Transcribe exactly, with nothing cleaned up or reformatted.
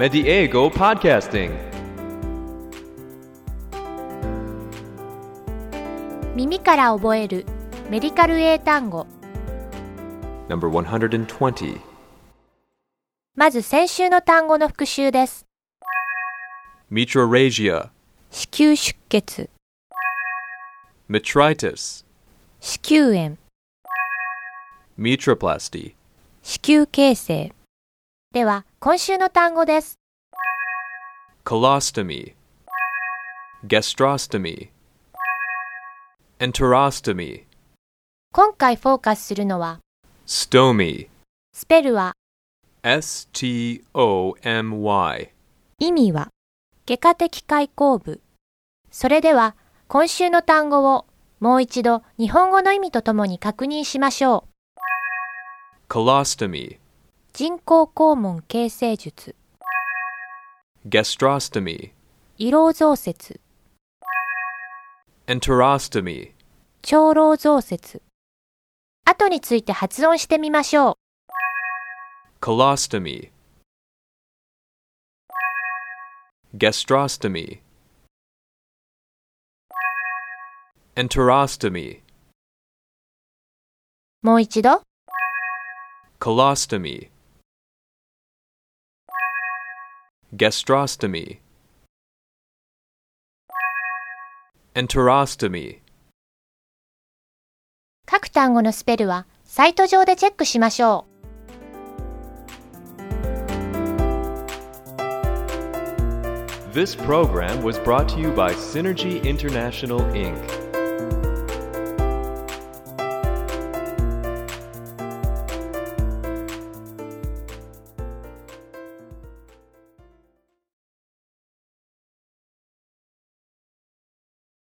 Mediego Podcasting。 耳から覚えるメディカル英単語。 ナンバーひゃくにじゅう。 まず先週の単語の復習です。 Metrorrhagia、 子宮出血、 Metritis、 子宮炎、 Metroplasty、 子宮形成。では今週の単語です。 Colostomy、Gastrostomy、Enterostomy、 今回フォーカスするのは Stomy、 スペルはエスティーオーエムワイ、 意味は外科的開口部。それでは今週の単語をもう一度日本語の意味とともに確認しましょう。 Colostomy、 人工肛門形成術、 Gastrostomy、 胃ろう造節、 Enterostomy、 腸ろう造節。後について発音してみましょう。 Colostomy、Gastrostomy、Enterostomy。 もう一度。 Colostomy、Gastrostomy、Enterostomy。 各単語のスペルはサイト上でチェックしましょう。 This program was brought to you by Synergy International, Incorporated